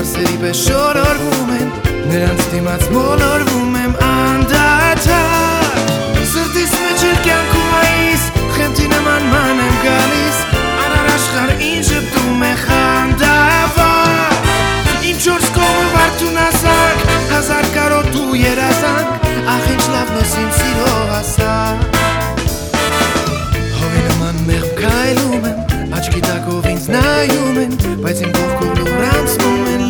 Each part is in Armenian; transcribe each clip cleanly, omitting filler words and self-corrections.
սերի պես շորորվում են, նրանց դիմաց մոլորվում եմ անդադար։ Սրտիս մեջ էր կյանքում այս, խենթի նման ման եմ գալիս, արար աշխարհ ինձ ժպտում է խանդավառ։ Իմ չորս կողմը վարդուն ասակ, հազար կարոտ ու երազանք, ախ ինչ լավն ես իմ սիրո հասակ։ Հովի նման մեղմ քայլում եմ, աչքի տակով ինձ նայում են, բայց իմ կողքով լուր անցնում են,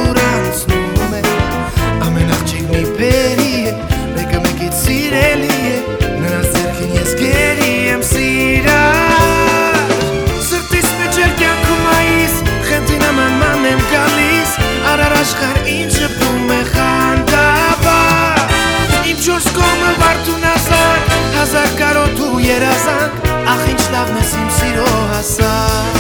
ամեն աղջիկ մի փերի է, մեկը մեկից սիրելի է, նրանց ձեռքին ես գերի եմ սիրար։ Սրտիս մեջ էր կյանքում այս, խենթի նման ման եմ գալիս, արար աշխարհ ինձ ժպտում է խանդավառ։ Իմ չորս կողմը վարդուն ասակ, հազար կարոտ ու երազանք, ախ ինչ լավն ես իմ սիրո հասակ։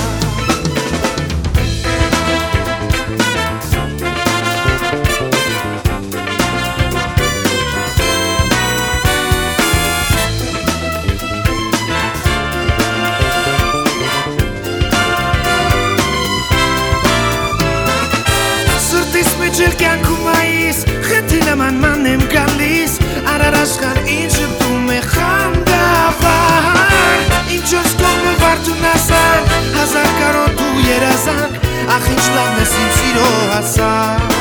Ջեր կյանքում այս, խենթի նման ման եմ գալիս, արար աշխարհ ինձ ժպտում է խանդավառ։ Իմ չորս կողմը վարդուն ասակ, հազար կարոտ ու երազանք, ախ ինչ լավն ես իմ սիրո հասակ։